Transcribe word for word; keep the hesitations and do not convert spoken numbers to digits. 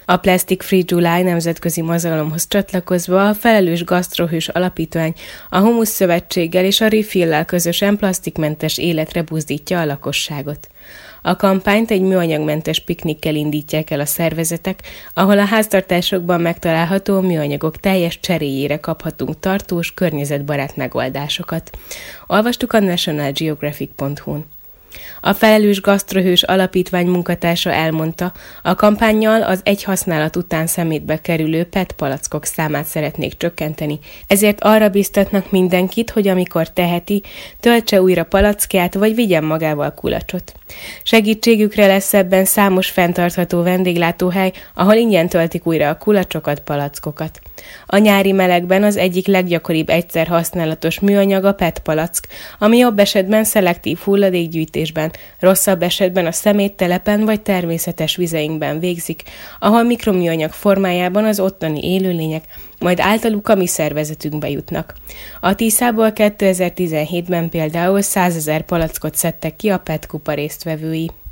A Plastic Free July nemzetközi mozgalomhoz csatlakozva a Felelős Gasztrohős Alapítvány a Humusz Szövetséggel és a Refill-lel közösen plasztikmentes életre buzdítja a lakosságot. A kampányt egy műanyagmentes piknikkel indítják el a szervezetek, ahol a háztartásokban megtalálható műanyagok teljes cseréjére kaphatunk tartós, környezetbarát megoldásokat. Olvastuk a National Geographic pont hu-n. A Felelős Gasztrohős Alapítvány munkatársa elmondta, a kampánnyal az egy használat után szemétbe kerülő pé é té palackok számát szeretnék csökkenteni, ezért arra biztatnak mindenkit, hogy amikor teheti, töltse újra palackját, vagy vigyen magával kulacsot. Segítségükre lesz ebben számos fenntartható vendéglátóhely, ahol ingyen töltik újra a kulacsokat, palackokat. A nyári melegben az egyik leggyakoribb egyszer használatos műanyag a pé é té palack, ami jobb esetben szelektív hulladékgyűjtésben, rosszabb esetben a szeméttelepen vagy természetes vizeinkben végzik, ahol mikroműanyag formájában az ottani élőlények majd általuk a mi szervezetünkbe jutnak. A Tiszából kétezer-tizenhétben például százezer palackot szedtek ki a pé é té kupa résztvevői.